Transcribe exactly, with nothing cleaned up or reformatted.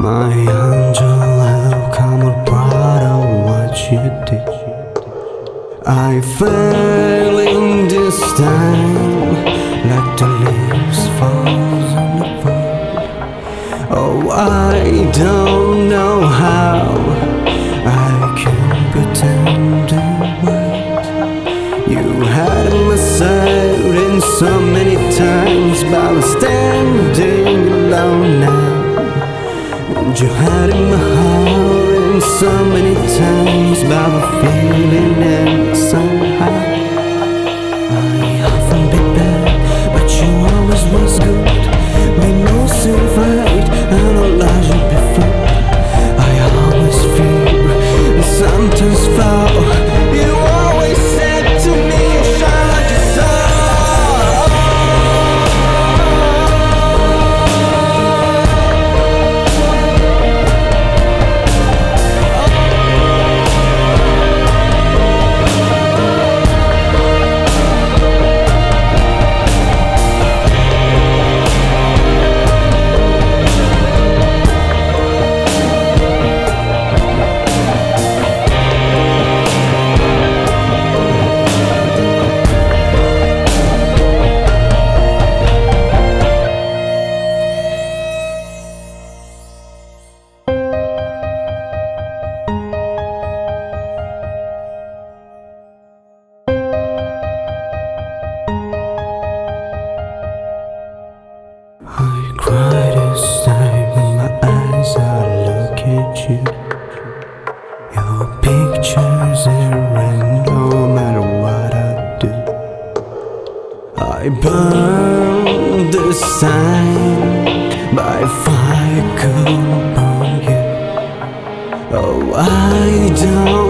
My angel, how come I'm proud of what you did. I fell in this time like the leaves falls on the road. Oh, I don't know how I can pretend to wait. You had my side in so many times, but I'm standing alone now. And you had in my heart in so many times, but I'm feeling it somehow. I often be bad, but you always was good. We know still fight, and I'll lie you before. I always fear, and sometimes fall. You always said to me, shine like a star. I cry this time when my eyes are look at you. Your pictures are no matter what I do. I burn this time by fire could burn you. Oh, I don't